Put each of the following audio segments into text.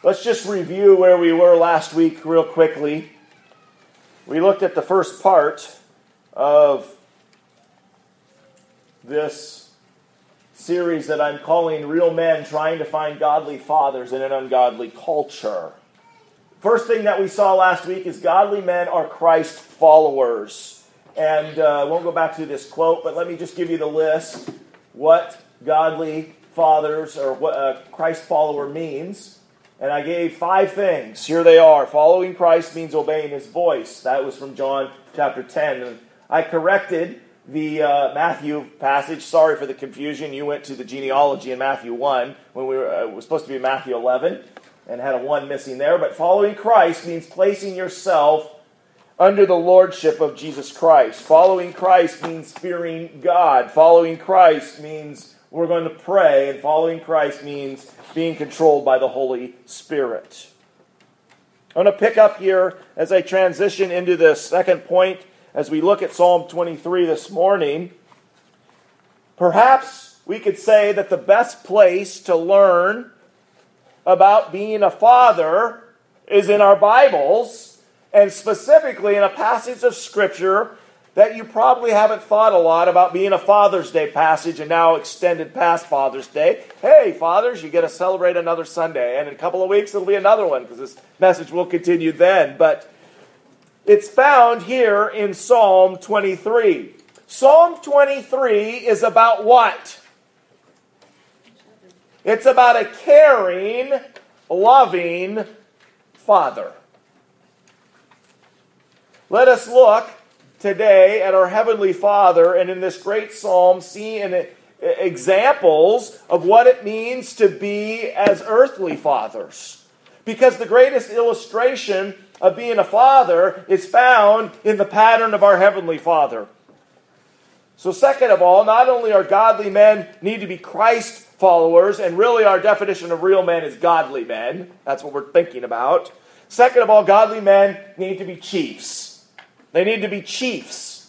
Let's just review where we were last week real quickly. We looked at the first part of this series that I'm calling Real Men Trying to Find Godly Fathers in an Ungodly Culture. First thing that we saw last week is godly men are Christ followers. And I won't go back to this quote, but let me just give you the list. What godly fathers or what a Christ follower means. And I gave 5 things. Here they are. Following Christ means obeying His voice. That was from John chapter 10. And I corrected the Matthew passage. Sorry for the confusion. You went to the genealogy in Matthew 1 when it was supposed to be Matthew 11 and had a 1 missing there. But following Christ means placing yourself under the lordship of Jesus Christ. Following Christ means fearing God. Following Christ means we're going to pray. And following Christ means being controlled by the Holy Spirit. I'm going to pick up here as I transition into the second point as we look at Psalm 23 this morning. Perhaps we could say that the best place to learn about being a father is in our Bibles, and specifically in a passage of Scripture that you probably haven't thought a lot about, being a Father's Day passage and now extended past Father's Day. Hey, fathers, you get to celebrate another Sunday, and in a couple of weeks it'll be another one because this message will continue then. But it's found here in Psalm 23. Psalm 23 is about what? It's about a caring, loving Father. Let us look today at our Heavenly Father, and in this great psalm see examples of what it means to be as earthly fathers. Because the greatest illustration of being a father is found in the pattern of our Heavenly Father. So second of all, not only are godly men need to be Christ followers, and really our definition of real men is godly men. That's what we're thinking about. Second of all, godly men need to be chiefs. They need to be chiefs,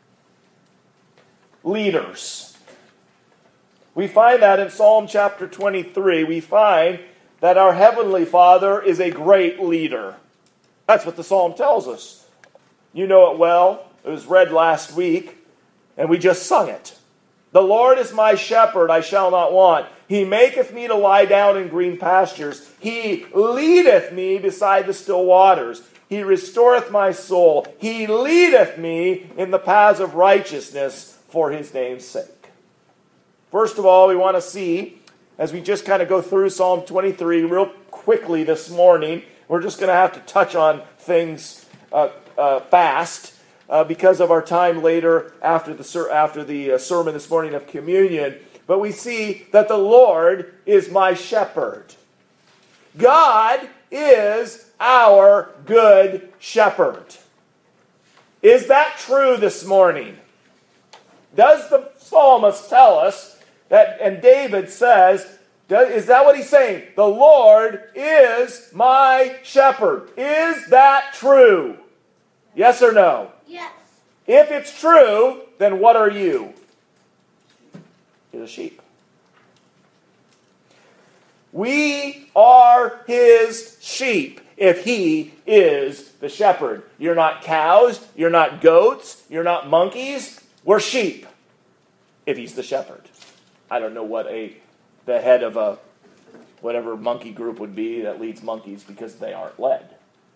leaders. We find that in Psalm chapter 23. We find that our Heavenly Father is a great leader. That's what the psalm tells us. You know it well. It was read last week, and we just sung it. The Lord is my shepherd, I shall not want. He maketh me to lie down in green pastures. He leadeth me beside the still waters. He restoreth my soul. He leadeth me in the paths of righteousness for His name's sake. First of all, we want to see, as we just kind of go through Psalm 23 real quickly this morning, we're just going to have to touch on things fast because of our time later after the sermon this morning of communion. But we see that the Lord is my shepherd. God is our good shepherd. Is that true this morning? Does the psalmist tell us that, and David says, is that what he's saying? The Lord is my shepherd. Is that true? Yes or no? Yes. If it's true, then what are you? You're a sheep. We are His sheep if He is the shepherd. You're not cows, you're not goats, you're not monkeys. We're sheep if He's the shepherd. I don't know what the head of a whatever monkey group would be that leads monkeys because they aren't led.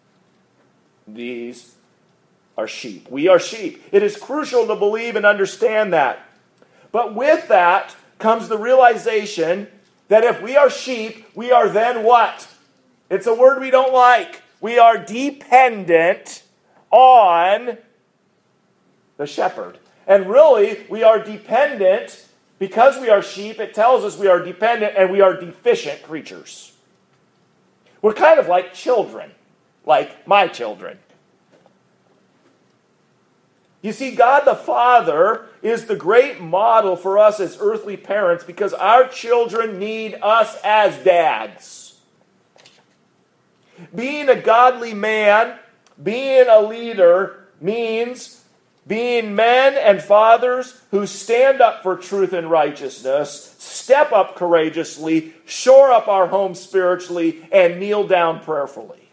These are sheep. We are sheep. It is crucial to believe and understand that. But with that comes the realization that if we are sheep, we are then what? It's a word we don't like. We are dependent on the shepherd. And really, we are dependent, because we are sheep, it tells us we are dependent and we are deficient creatures. We're kind of like children, like my children. You see, God the Father is the great model for us as earthly parents because our children need us as dads. Being a godly man, being a leader, means being men and fathers who stand up for truth and righteousness, step up courageously, shore up our home spiritually, and kneel down prayerfully.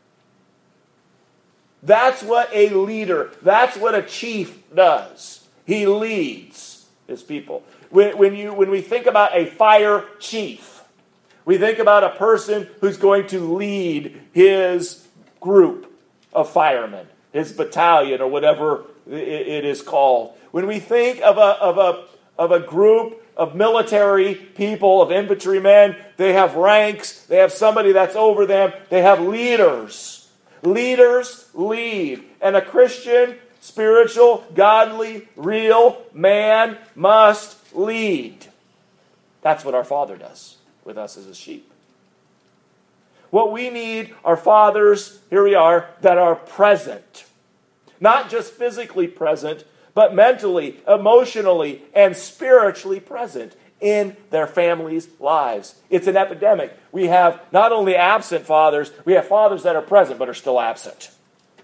That's what a leader, that's what a chief does. He leads his people. When we think about a fire chief, we think about a person who's going to lead his group of firemen, his battalion, or whatever it is called. When we think of a group of military people, of infantrymen, they have ranks, they have somebody that's over them, they have leaders. Leaders lead. And a Christian, spiritual, godly, real man must lead. That's what our Father does with us as his sheep. What we need are fathers, here we are, that are present. Not just physically present, but mentally, emotionally, and spiritually present in their families' lives. It's an epidemic. We have not only absent fathers, we have fathers that are present but are still absent.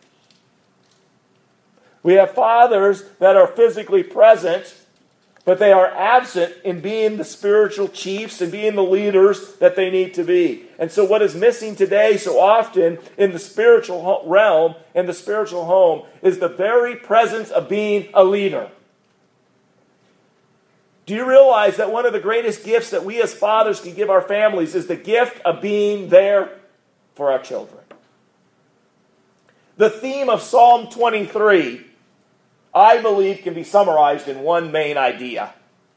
We have fathers that are physically present, but they are absent in being the spiritual chiefs and being the leaders that they need to be. And so what is missing today so often in the spiritual realm and the spiritual home is the very presence of being a leader. Do you realize that one of the greatest gifts that we as fathers can give our families is the gift of being there for our children? The theme of Psalm 23, I believe, can be summarized in one main idea.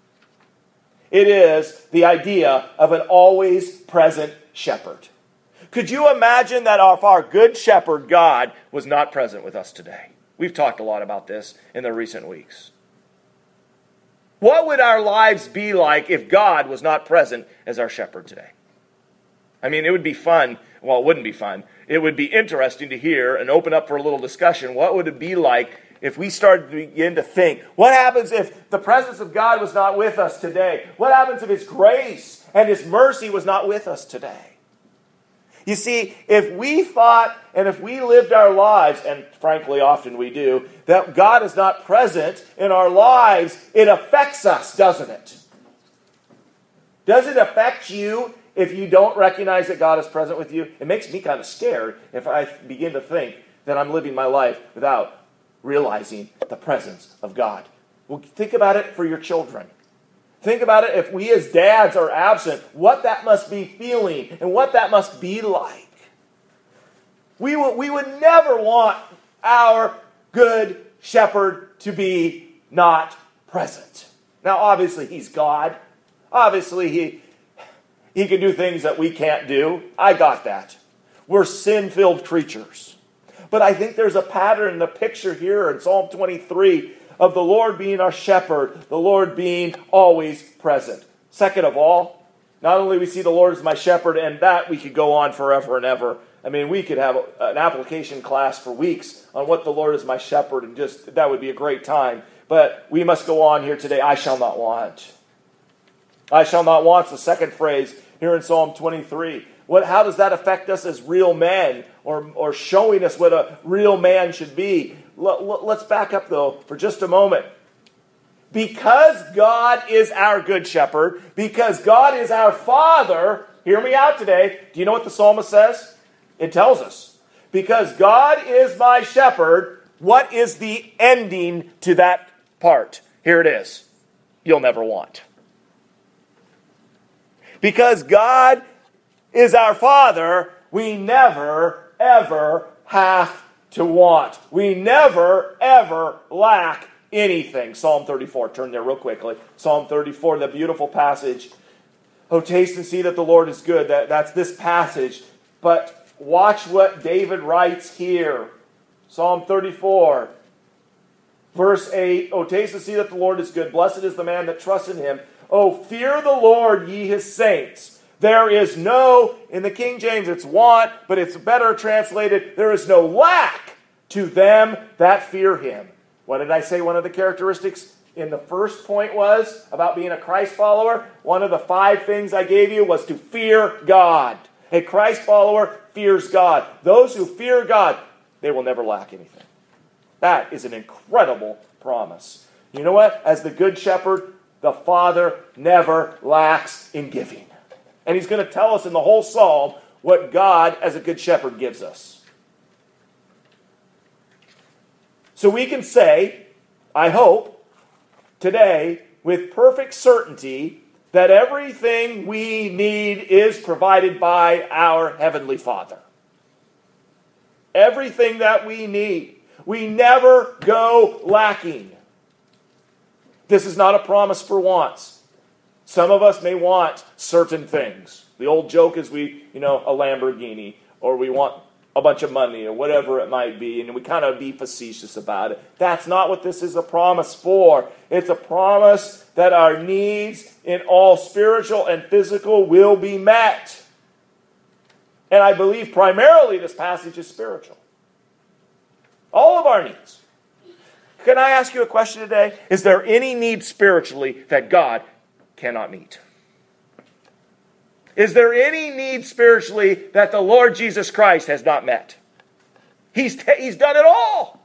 It is the idea of an always present shepherd. Could you imagine that if our good shepherd, God, was not present with us today? We've talked a lot about this in the recent weeks. What would our lives be like if God was not present as our shepherd today? I mean, it would be fun. Well, it wouldn't be fun. It would be interesting to hear and open up for a little discussion. What would it be like if we started to begin to think, what happens if the presence of God was not with us today? What happens if his grace and his mercy was not with us today? You see, if we thought and if we lived our lives, and frankly often we do, that God is not present in our lives, it affects us, doesn't it? Does it affect you if you don't recognize that God is present with you? It makes me kind of scared if I begin to think that I'm living my life without realizing the presence of God. Well, think about it for your children. Think about it if we as dads are absent, what that must be feeling and what that must be like. We would never want our good shepherd to be not present. Now, obviously, he's God. Obviously, he can do things that we can't do. I got that. We're sin-filled creatures. But I think there's a pattern in the picture here in Psalm 23 of the Lord being our shepherd, the Lord being always present. Second of all, not only we see the Lord as my shepherd, and that we could go on forever and ever. I mean, we could have an application class for weeks on what the Lord is my shepherd, and just that would be a great time. But we must go on here today. I shall not want. I shall not want is the second phrase here in Psalm 23. How does that affect us as real men, or showing us what a real man should be? Let's back up, though, for just a moment. Because God is our good shepherd, because God is our Father, hear me out today. Do you know what the psalmist says? It tells us. Because God is my shepherd, what is the ending to that part? Here it is. You'll never want. Because God is our Father, we never, ever have to want. We never, ever lack anything. Psalm 34. Turn there real quickly. Psalm 34, the beautiful passage. Oh, taste and see that the Lord is good. That's this passage. But watch what David writes here. Psalm 34, verse 8. Oh, taste and see that the Lord is good. Blessed is the man that trusts in him. Oh, fear the Lord, ye his saints. There is no, in the King James it's want, but it's better translated, there is no lack to them that fear him. What did I say one of the characteristics in the first point was about being a Christ follower? One of the 5 things I gave you was to fear God. A Christ follower fears God. Those who fear God, they will never lack anything. That is an incredible promise. You know what? As the Good Shepherd, the Father never lacks in giving. And he's going to tell us in the whole psalm what God, as a Good Shepherd, gives us. So we can say, I hope, today, with perfect certainty, that everything we need is provided by our Heavenly Father. Everything that we need. We never go lacking. This is not a promise for wants. Some of us may want certain things. The old joke is a Lamborghini, or we want a bunch of money, or whatever it might be, and we kind of be facetious about it. That's not what this is a promise for. It's a promise that our needs in all spiritual and physical will be met. And I believe primarily this passage is spiritual. All of our needs. Can I ask you a question today? Is there any need spiritually that God cannot meet? Is there any need spiritually that the Lord Jesus Christ has not met? He's done it all.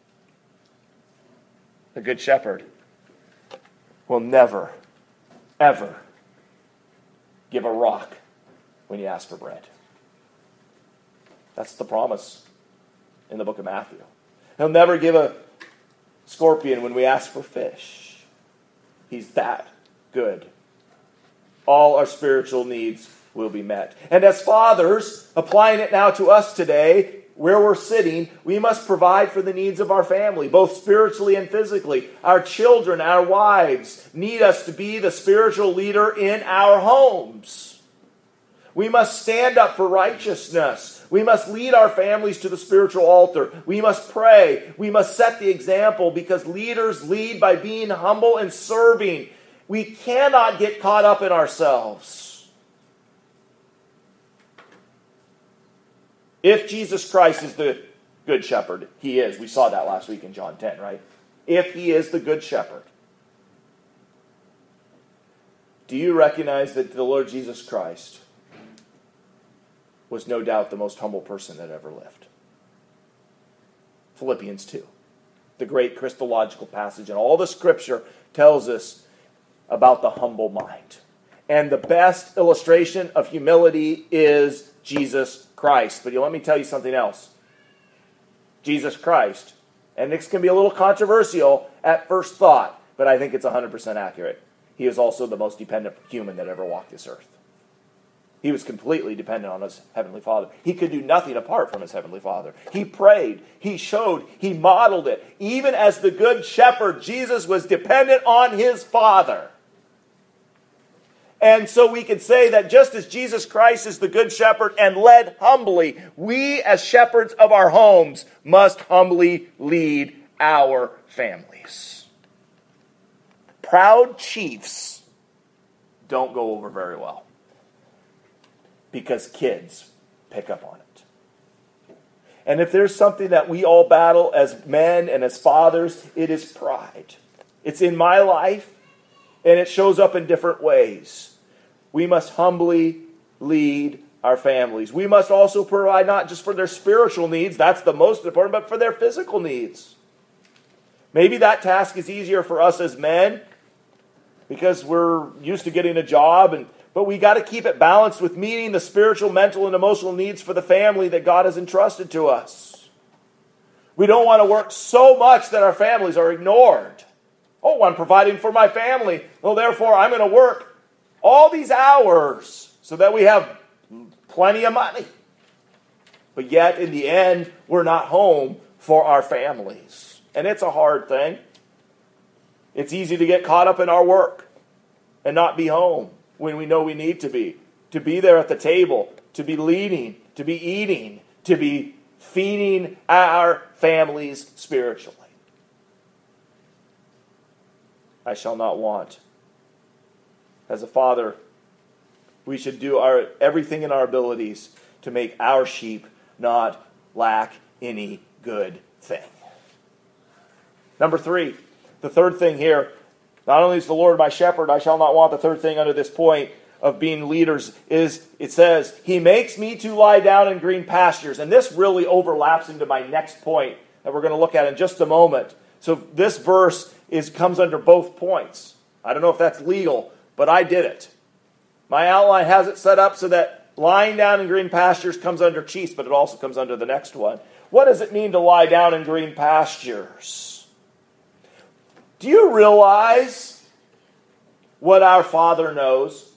The Good Shepherd will never, ever give a rock when you ask for bread. That's the promise in the book of Matthew. He'll never give a scorpion when we ask for fish. He's that good. All our spiritual needs will be met. And as fathers, applying it now to us today, where we're sitting, we must provide for the needs of our family, both spiritually and physically. Our children, our wives, need us to be the spiritual leader in our homes. We must stand up for righteousness. We must lead our families to the spiritual altar. We must pray. We must set the example, because leaders lead by being humble and serving. We cannot get caught up in ourselves. If Jesus Christ is the Good Shepherd, He is. We saw that last week in John 10, right? If He is the Good Shepherd, do you recognize that the Lord Jesus Christ was no doubt the most humble person that ever lived? Philippians 2, the great Christological passage, and all the Scripture tells us about the humble mind. And the best illustration of humility is Jesus Christ. But let me tell you something else. Jesus Christ, and this can be a little controversial at first thought, but I think it's 100% accurate. He is also the most dependent human that ever walked this earth. He was completely dependent on his Heavenly Father. He could do nothing apart from his Heavenly Father. He prayed, he showed, he modeled it. Even as the Good Shepherd, Jesus was dependent on his Father. And so we can say that just as Jesus Christ is the Good Shepherd and led humbly, we as shepherds of our homes must humbly lead our families. Proud chiefs don't go over very well, because kids pick up on it. And if there's something that we all battle as men and as fathers, it is pride. It's in my life, and it shows up in different ways. We must humbly lead our families. We must also provide not just for their spiritual needs, that's the most important, but for their physical needs. Maybe that task is easier for us as men because we're used to getting a job, but we got to keep it balanced with meeting the spiritual, mental, and emotional needs for the family that God has entrusted to us. We don't want to work so much that our families are ignored. Oh, I'm providing for my family. Well, therefore, I'm going to work all these hours so that we have plenty of money. But yet, in the end, we're not home for our families. And it's a hard thing. It's easy to get caught up in our work and not be home when we know we need to be there at the table, to be leading, to be eating, to be feeding our families spiritually. I shall not want. As a father, we should do everything in our abilities to make our sheep not lack any good thing. Number 3, the third thing here, not only is the Lord my shepherd, I shall not want. The third thing under this point of being leaders is, it says, He makes me to lie down in green pastures. And this really overlaps into my next point that we're going to look at in just a moment. So this verse comes under both points. I don't know if that's legal, but I did it. My outline has it set up so that lying down in green pastures comes under chiefs, but it also comes under the next one. What does it mean to lie down in green pastures? Do you realize what our Father knows?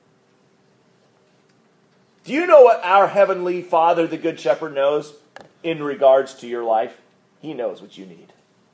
Do you know what our Heavenly Father, the Good Shepherd, knows in regards to your life? He knows what you need.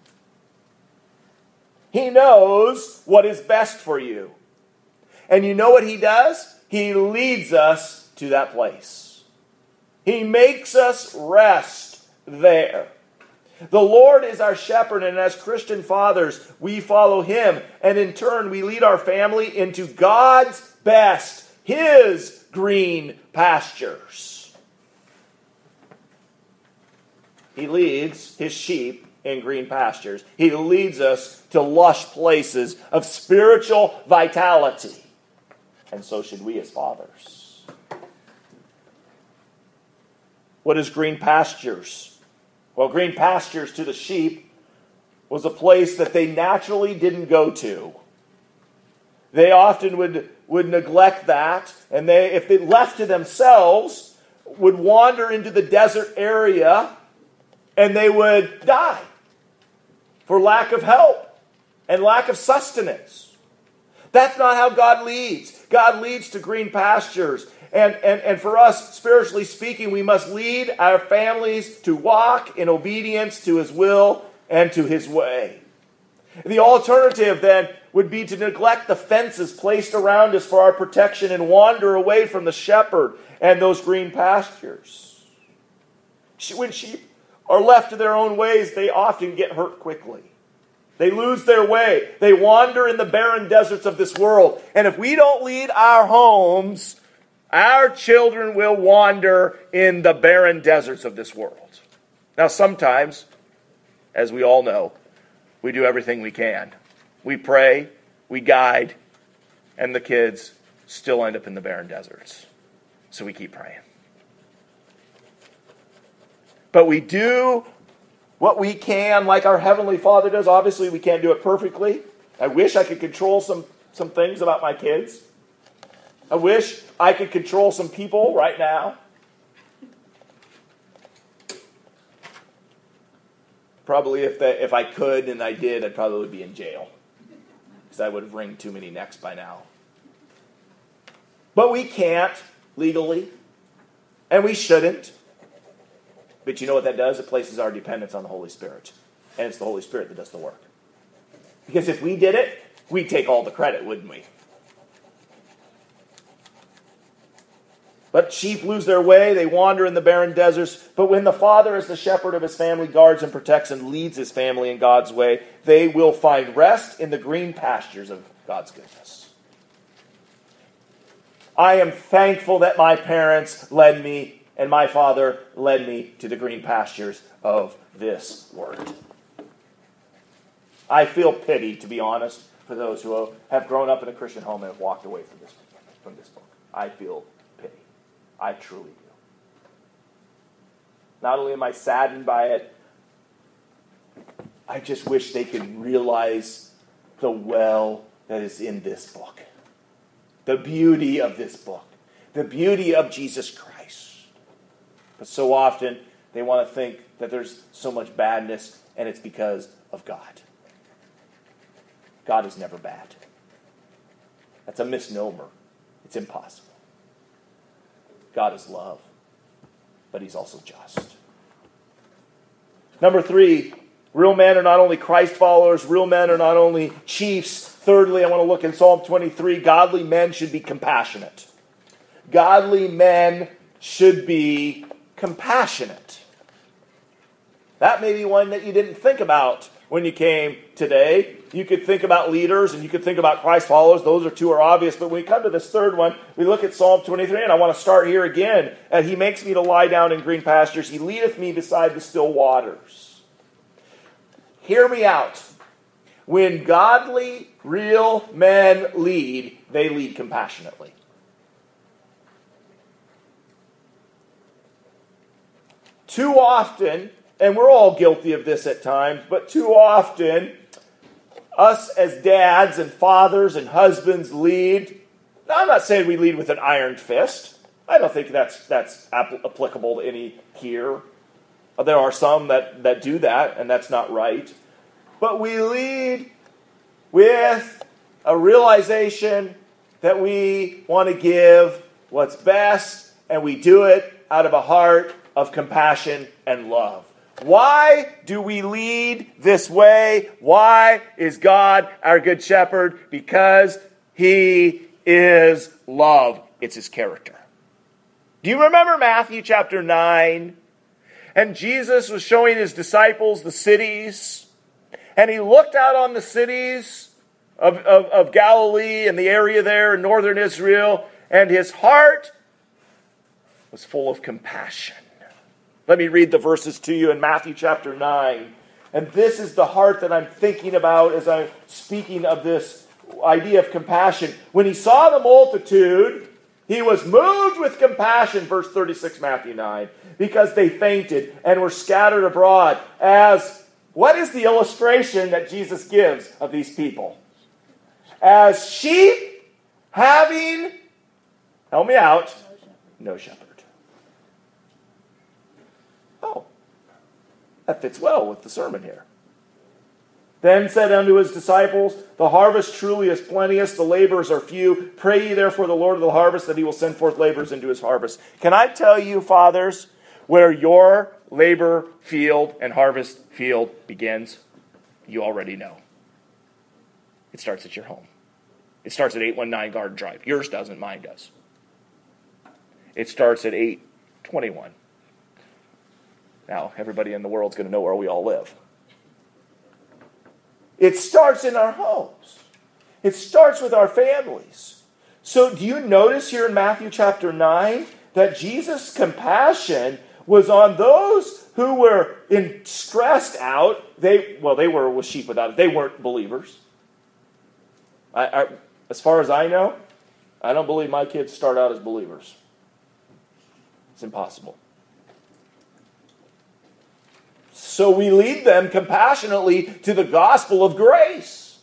He knows what is best for you. And you know what He does? He leads us to that place. He makes us rest there. The Lord is our shepherd, and as Christian fathers, we follow Him. And in turn, we lead our family into God's best, His green pastures. He leads His sheep in green pastures. He leads us to lush places of spiritual vitality. And so should we as fathers. What is green pastures? Well, green pastures to the sheep was a place that they naturally didn't go to. They often would neglect that, and if they left to themselves, would wander into the desert area, and they would die for lack of help and lack of sustenance. That's not how God leads. God leads to green pastures. And for us, spiritually speaking, we must lead our families to walk in obedience to His will and to His way. The alternative then would be to neglect the fences placed around us for our protection and wander away from the shepherd and those green pastures. When sheep are left to their own ways, they often get hurt quickly. They lose their way. They wander in the barren deserts of this world. And if we don't lead our homes, our children will wander in the barren deserts of this world. Now, sometimes, as we all know, we do everything we can. We pray, we guide, and the kids still end up in the barren deserts. So we keep praying. But we do what we can, like our Heavenly Father does. Obviously, we can't do it perfectly. I wish I could control some things about my kids. I wish I could control some people right now. Probably if I could and I did, I'd probably be in jail. Because I would have wringed too many necks by now. But we can't legally. And we shouldn't. But you know what that does? It places our dependence on the Holy Spirit. And it's the Holy Spirit that does the work. Because if we did it, we'd take all the credit, wouldn't we? But sheep lose their way, they wander in the barren deserts. But when the Father, as the shepherd of His family, guards and protects and leads His family in God's way, they will find rest in the green pastures of God's goodness. I am thankful that my parents led me, and my father led me to the green pastures of this Word. I feel pity, to be honest, for those who have grown up in a Christian home and have walked away from this book. I feel pity. I truly do. Not only am I saddened by it, I just wish they could realize the well that is in this book. The beauty of this book. The beauty of Jesus Christ. But so often, they want to think that there's so much badness, and it's because of God. God is never bad. That's a misnomer. It's impossible. God is love, but He's also just. Number 3, real men are not only Christ followers, real men are not only chiefs. Thirdly, I want to look in Psalm 23. Godly men should be compassionate. Godly men should be compassionate. That may be one that you didn't think about when you came today. You could think about leaders and you could think about Christ followers. Those two are obvious. But when we come to this third one, we look at Psalm 23, and I want to start here again. He makes me to lie down in green pastures. He leadeth me beside the still waters. Hear me out. When godly, real men lead, they lead compassionately. Too often, and we're all guilty of this at times, but too often, us as dads and fathers and husbands lead. Now, I'm not saying we lead with an iron fist. I don't think that's applicable to any here. There are some that do that, and that's not right. But we lead with a realization that we want to give what's best, and we do it out of a heart of compassion and love. Why do we lead this way? Why is God our good shepherd? Because he is love. It's his character. Do you remember Matthew chapter 9? And Jesus was showing his disciples the cities. And he looked out on the cities of Galilee and the area there in northern Israel. And his heart was full of compassion. Let me read the verses to you in Matthew chapter 9. And this is the heart that I'm thinking about as I'm speaking of this idea of compassion. When he saw the multitude, he was moved with compassion, verse 36, Matthew 9, because they fainted and were scattered abroad. What is the illustration that Jesus gives of these people? As sheep having, help me out, no shepherd. Oh, that fits well with the sermon here. Then said unto his disciples, the harvest truly is plenteous, the laborers are few. Pray ye therefore the Lord of the harvest that he will send forth laborers into his harvest. Can I tell you, fathers, where your labor field and harvest field begins? You already know. It starts at your home. It starts at 819 Garden Drive. Yours doesn't, mine does. It starts at 821. Now, everybody in the world's going to know where we all live. It starts in our homes. It starts with our families. So do you notice here in Matthew chapter 9 that Jesus' compassion was on those who were stressed out? They were with sheep without it. They weren't believers. As far as I know, I don't believe my kids start out as believers. It's impossible. So we lead them compassionately to the gospel of grace.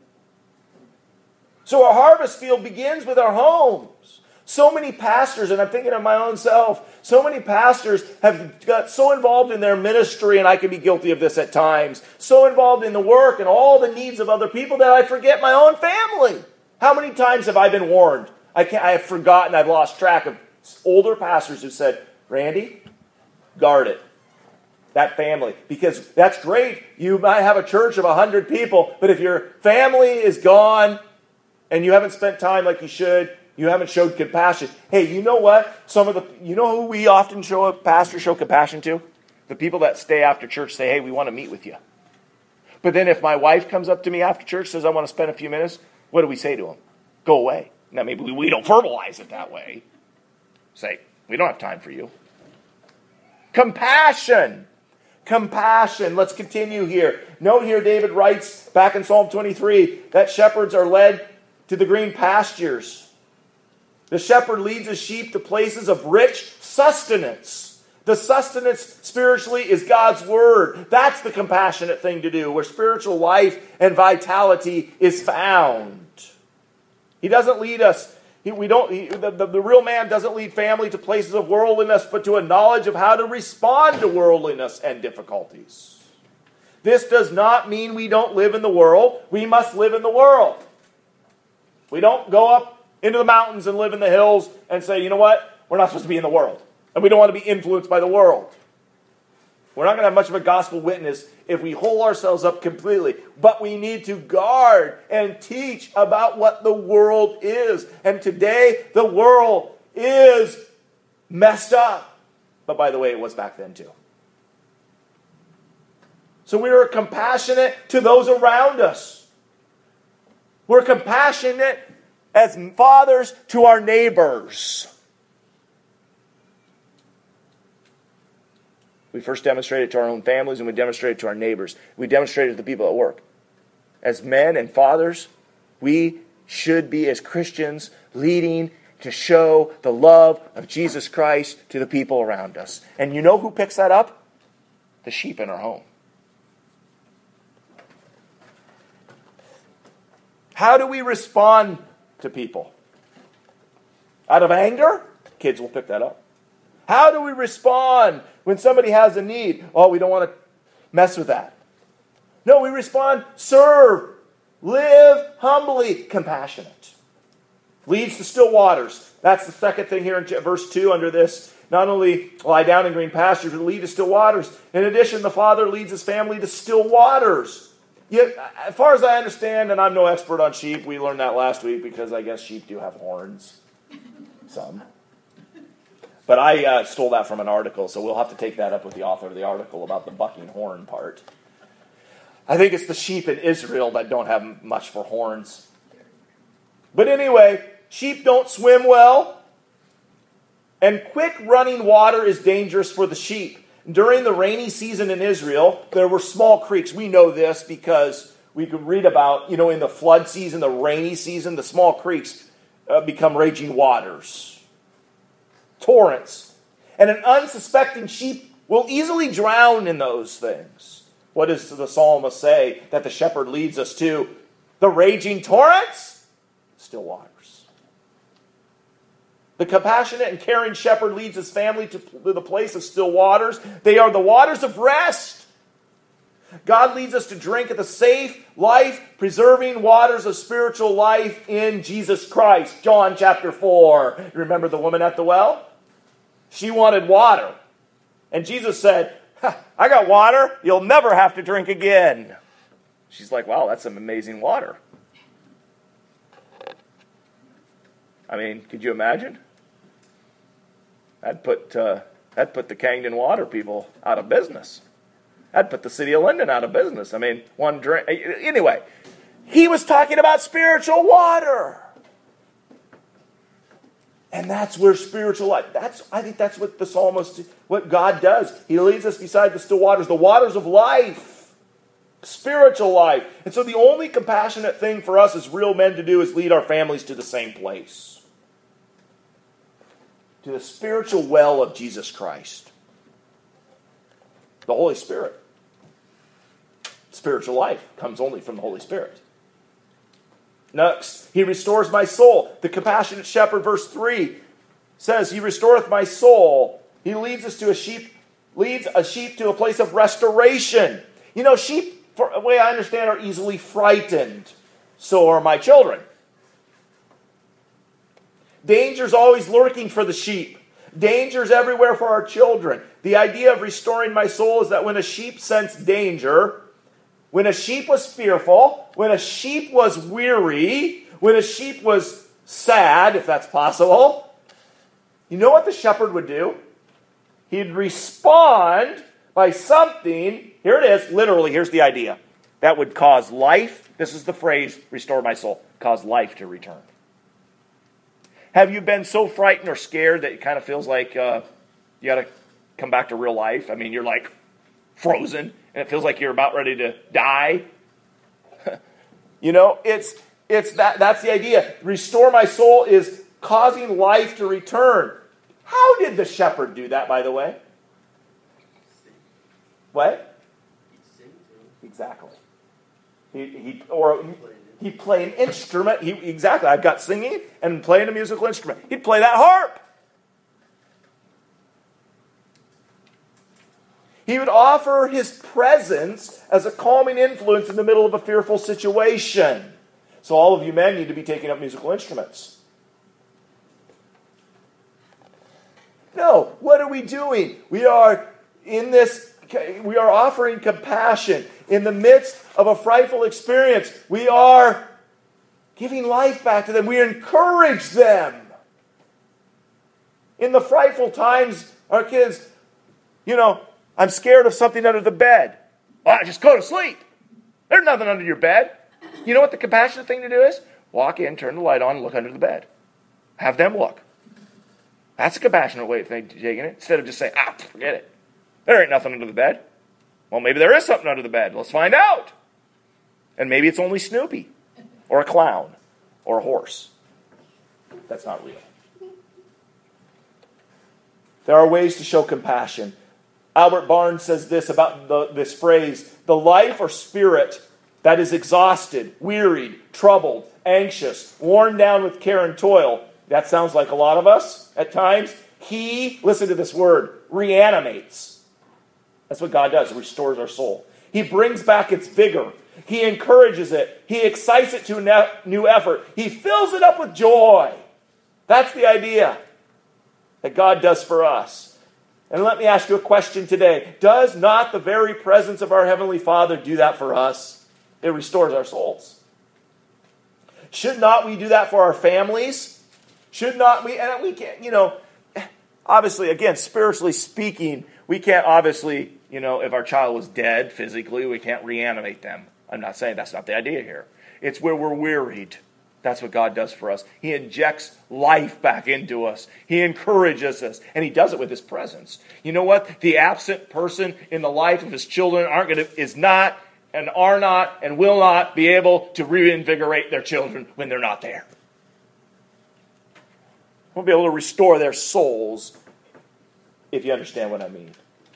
So our harvest field begins with our homes. So many pastors, and I'm thinking of my own self, so many pastors have got so involved in their ministry, and I can be guilty of this at times, so involved in the work and all the needs of other people that I forget my own family. How many times have I been warned? I have forgotten, I've lost track of older pastors who said, Randy, guard it. That family. Because that's great. You might have a church of 100 people, but if your family is gone and you haven't spent time like you should, you haven't showed compassion. Hey, you know what? You know who we often show compassion to? The people that stay after church say, hey, we want to meet with you. But then if my wife comes up to me after church, says, I want to spend a few minutes, what do we say to them? Go away. Now, maybe we don't verbalize it that way. Say, we don't have time for you. Compassion. Compassion. Let's continue here. Note here, David writes back in Psalm 23 that shepherds are led to the green pastures. The shepherd leads his sheep to places of rich sustenance. The sustenance spiritually is God's word. That's the compassionate thing to do, where spiritual life and vitality is found. He doesn't lead us. The real man doesn't lead family to places of worldliness, but to a knowledge of how to respond to worldliness and difficulties. This does not mean we don't live in the world. We must live in the world. We don't go up into the mountains and live in the hills and say, you know what? We're not supposed to be in the world. And we don't want to be influenced by the world. We're not going to have much of a gospel witness if we hold ourselves up completely. But we need to guard and teach about what the world is. And today, the world is messed up. But by the way, it was back then too. So we are compassionate to those around us. We're compassionate as fathers to our neighbors. We first demonstrate it to our own families, and we demonstrate it to our neighbors. We demonstrate it to the people at work. As men and fathers, we should be, as Christians, leading to show the love of Jesus Christ to the people around us. And you know who picks that up? the sheep in our home. How do we respond to people? Out of anger? Kids will pick that up. How do we respond when somebody has a need? Oh, we don't want to mess with that. No, we respond, serve, live humbly, compassionate. Leads to still waters. That's the second thing here in verse 2 under this. Not only lie down in green pastures, but lead to still waters. In addition, the father leads his family to still waters. Yet, as far as I understand, and I'm no expert on sheep, we learned that last week because I guess sheep do have horns. Some. But I stole that from an article, so we'll have to take that up with the author of the article about the bucking horn part. I think it's the sheep in Israel that don't have much for horns. But anyway, sheep don't swim well, and quick running water is dangerous for the sheep. During the rainy season in Israel, there were small creeks. We know this because we could read about, in the flood season, the rainy season, the small creeks become raging waters. Torrents. And an unsuspecting sheep will easily drown in those things. What does the psalmist say that the shepherd leads us to? The raging torrents? Still waters. The compassionate and caring shepherd leads his family to the place of still waters. They are the waters of rest. God leads us to drink at the safe, life-preserving waters of spiritual life in Jesus Christ. John chapter 4. You remember the woman at the well? She wanted water. And Jesus said, I got water. You'll never have to drink again. She's like, wow, that's some amazing water. I mean, could you imagine? That'd put the Cangdon water people out of business. That'd put the city of Linden out of business. I mean, one drink. Anyway, he was talking about spiritual water. And that's where spiritual life, I think that's what the psalmist, what God does. He leads us beside the still waters, the waters of life, spiritual life. And so the only compassionate thing for us as real men to do is lead our families to the same place. To the spiritual well of Jesus Christ. The Holy Spirit. Spiritual life comes only from the Holy Spirit. Next, he restores my soul. The compassionate shepherd, verse 3, says, he restoreth my soul. He leads us to leads a sheep to a place of restoration. Sheep, for the way I understand, are easily frightened. So are my children. Danger's always lurking for the sheep. Danger's everywhere for our children. The idea of restoring my soul is that when a sheep sensed danger, when a sheep was fearful, when a sheep was weary, when a sheep was sad, if that's possible, you know what the shepherd would do? He'd respond by something, here it is, literally, here's the idea, that would cause life, this is the phrase, restore my soul, cause life to return. Have you been so frightened or scared that it kind of feels like you got to come back to real life? I mean, you're like frozen, and it feels like you're about ready to die. It's that's the idea. Restore my soul is causing life to return. How did the shepherd do that, by the way? What? Exactly. He'd play an instrument. Exactly. I've got singing and playing a musical instrument. He'd play that harp. He would offer his presence as a calming influence in the middle of a fearful situation. So all of you men need to be taking up musical instruments. No, what are we doing? We are offering compassion. In the midst of a frightful experience, we are giving life back to them. We encourage them. In the frightful times, our kids, I'm scared of something under the bed. Just go to sleep. There's nothing under your bed. You know what the compassionate thing to do is? Walk in, turn the light on, and look under the bed. Have them look. That's a compassionate way of taking it. Instead of just saying, forget it. There ain't nothing under the bed. Well, maybe there is something under the bed. Let's find out. And maybe it's only Snoopy, or a clown, or a horse. That's not real. There are ways to show compassion. Albert Barnes says this about this phrase: the life or spirit that is exhausted, wearied, troubled, anxious, worn down with care and toil. That sounds like a lot of us at times. He, listen to this word, reanimates. That's what God does. He restores our soul. He brings back its vigor. He encourages it. He excites it to new effort. He fills it up with joy. That's the idea that God does for us. And let me ask you a question today. Does not the very presence of our Heavenly Father do that for us? It restores our souls. Should not we do that for our families? Should not we? And we can't, obviously, again, spiritually speaking, we can't obviously, if our child was dead physically, we can't reanimate them. I'm not saying that's not the idea here. It's where we're wearied. That's what God does for us. He injects life back into us. He encourages us. And He does it with His presence. You know what? The absent person in the life of his children is not and are not and will not be able to reinvigorate their children when they're not there. Won't be able to restore their souls, if you understand what I mean.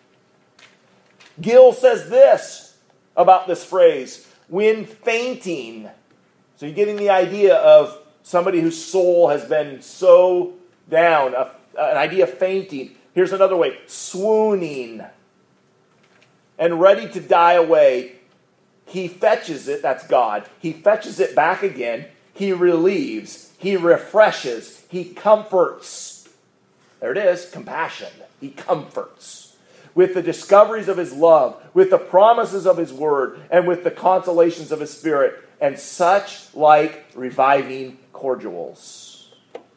Gill says this about this phrase: when fainting. So you're getting the idea of somebody whose soul has been so down, an idea of fainting. Here's another way: swooning. And ready to die away. He fetches it, that's God. He fetches it back again. He relieves. He refreshes. He comforts. There it is, compassion. He comforts. With the discoveries of His love, with the promises of His word, and with the consolations of His Spirit, and such like reviving cordials.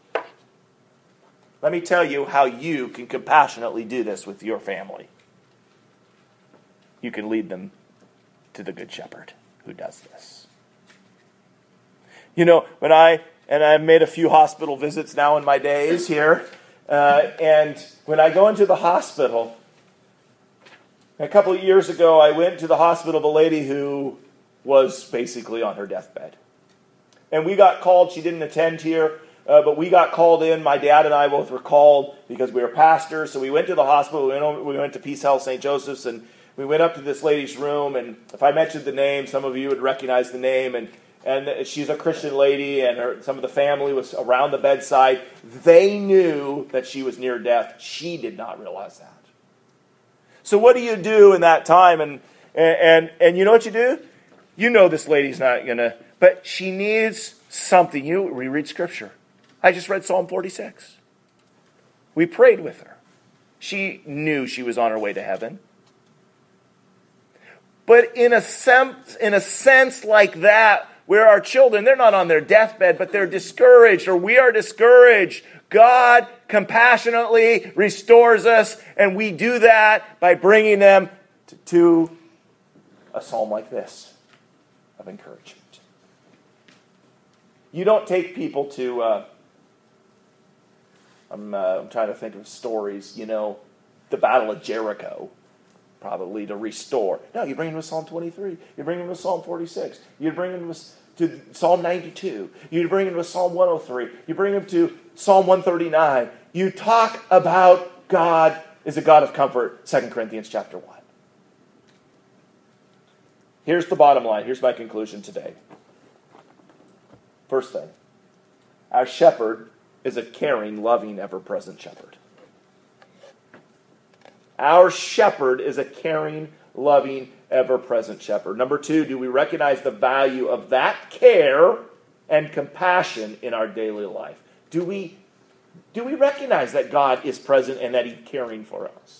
Let me tell you how you can compassionately do this with your family. You can lead them to the Good Shepherd who does this. When I've made a few hospital visits now in my days here, and when I go into the hospital, a couple of years ago, I went to the hospital of a lady who was basically on her deathbed. And we got called. She didn't attend here, but we got called in. My dad and I both were called because we were pastors. So we went to the hospital. We went to Peace Health St. Joseph's, and we went up to this lady's room. And if I mentioned the name, some of you would recognize the name. And she's a Christian lady, and some of the family was around the bedside. They knew that she was near death. She did not realize that. So what do you do in that time? And you know what you do? You know this lady's not going to, but she needs something. We read Scripture. I just read Psalm 46. We prayed with her. She knew she was on her way to heaven. But in a sense like that, where our children, they're not on their deathbed, but they're discouraged, or we are discouraged, God compassionately restores us, and we do that by bringing them to a psalm like this of encouragement. You don't take people to, I'm trying to think of stories, the Battle of Jericho, probably to restore. No, you bring them to Psalm 23. You bring them to Psalm 46. You bring them to Psalm 92. You bring them to Psalm 103. You bring them to Psalm 139. You talk about God is a God of comfort, 2 Corinthians chapter 1. Here's the bottom line. Here's my conclusion today. First thing, our shepherd is a caring, loving, ever-present shepherd. Our shepherd is a caring, loving, ever-present shepherd. Number two, do we recognize the value of that care and compassion in our daily life? Do we recognize that God is present and that He's caring for us?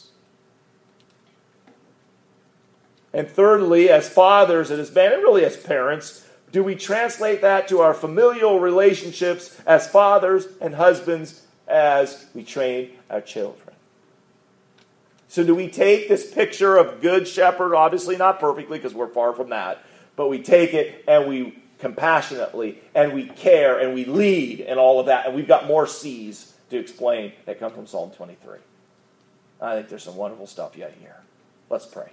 And thirdly, as fathers and as men, and really as parents, do we translate that to our familial relationships as fathers and husbands as we train our children? So do we take this picture of Good Shepherd, obviously not perfectly because we're far from that, but we take it and we compassionately and we care and we lead and all of that. And we've got more C's to explain that come from Psalm 23. I think there's some wonderful stuff yet here. Let's pray.